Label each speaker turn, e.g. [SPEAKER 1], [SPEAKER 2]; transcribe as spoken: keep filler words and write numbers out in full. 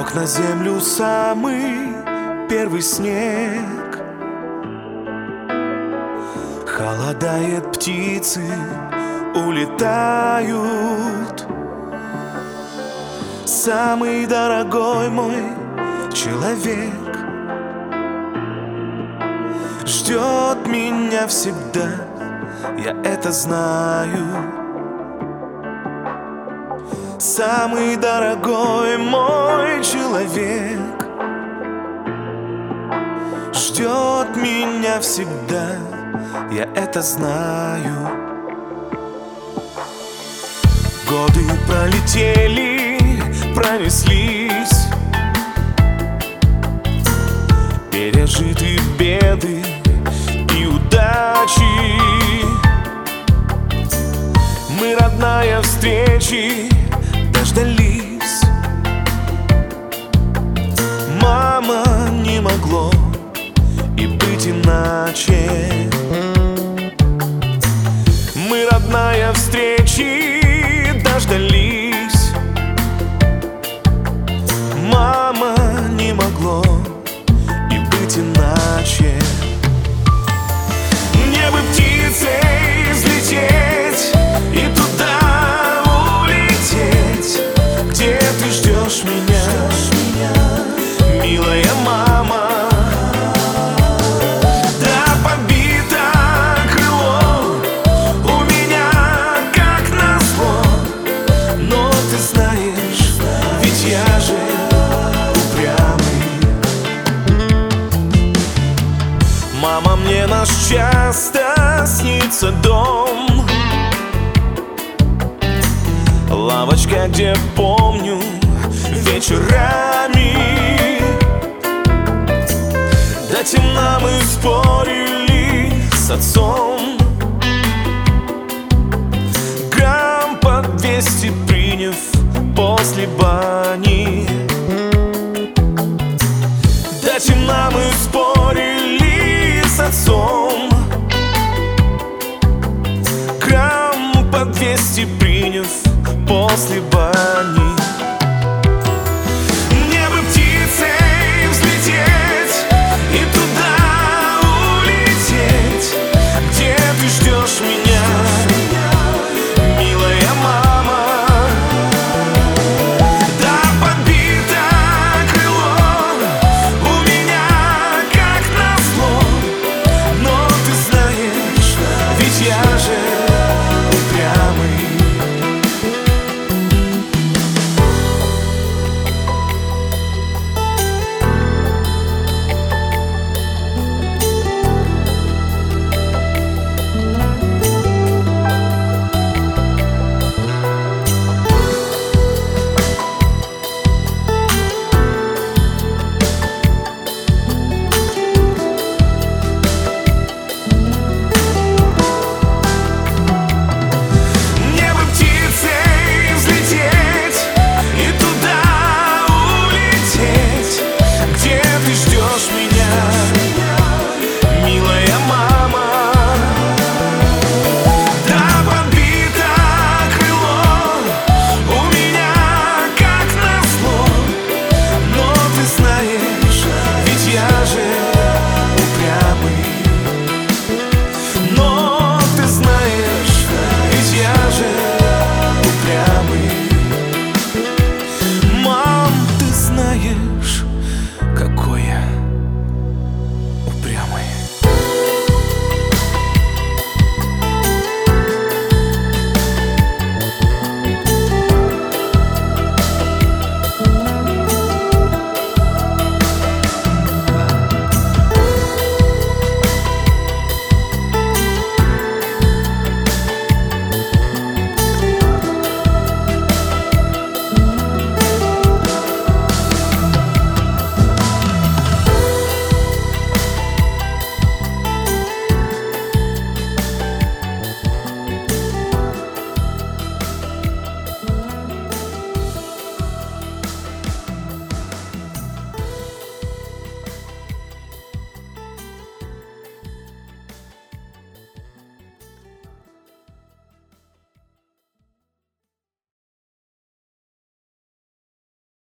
[SPEAKER 1] Лег на землю самый первый снег. Холодает, птицы улетают. Самый дорогой мой человек ждет меня всегда, я это знаю. Самый дорогой мой человек ждет меня всегда, я это знаю. Годы пролетели, пронеслись, пережиты беды и удачи. Мы, родная, встречи дождались. Мама, не могло и быть иначе. Мы, родная, встречи дождались. Мама, не могло и быть иначе. Мне бы птицей взлететь и туда улететь, где ты ждешь меня, милая мама. Да, побито крыло у меня, как назло, но ты знаешь, ведь я же упрямый. Мама, мне наш часто снится дом, лавочка, где помню вечерами. До темна мы спорили с отцом, грамм по двести приняв после бани. До темна мы спорили с отцом, грамм по двести приняв после бани.